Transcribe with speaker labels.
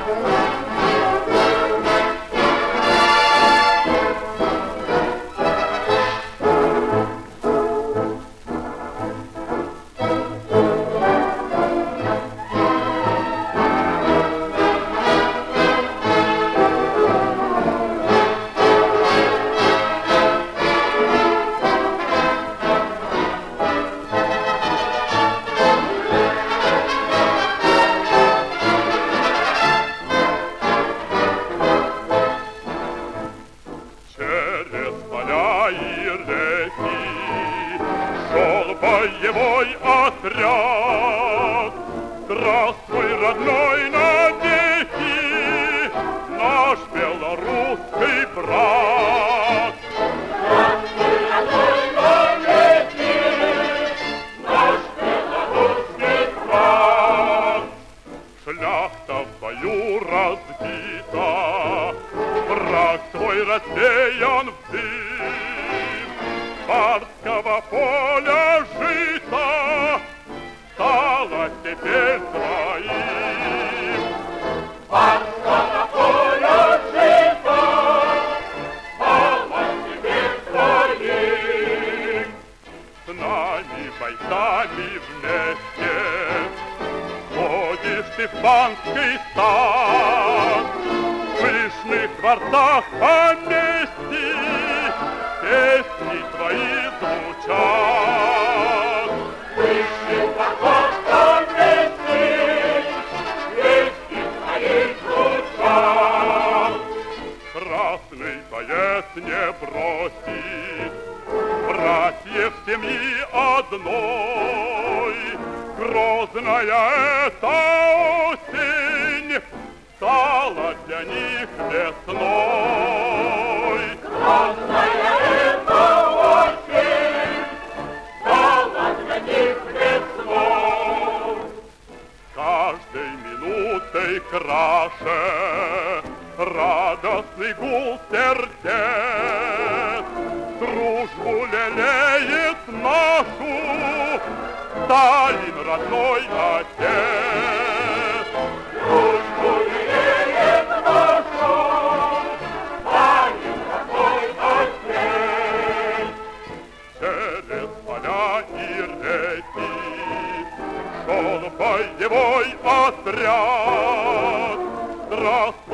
Speaker 1: Боевой отряд, здравствуй, родной, навеки, наш белорусский брат.
Speaker 2: Здравствуй, родной, навеки, наш белорусский брат.
Speaker 1: Шляхта в бою разбита, враг свой рассеян в дым, барского поля жито стало теперь своим.
Speaker 2: Барского поля жито стало теперь своим.
Speaker 1: С нами, бойцами вместе, ходишь ты в панский стан, в пышных дворцах поместьй песни твои звучат.
Speaker 2: Пышных дворцах поместьй песни твои звучат.
Speaker 1: Красный пояс не бросит братьев семьи одной. Грозная эта осень стала для них весной.
Speaker 2: Грозная эта осень стала для них весной.
Speaker 1: Каждой минутой краше радостный гул сердец, дружбу лелеет нашу Сталин, родной отец.
Speaker 2: Дружбу лелеет нашу Сталин, родной отец.
Speaker 1: Через поля и реки шел боевой отряд. Здравствуй,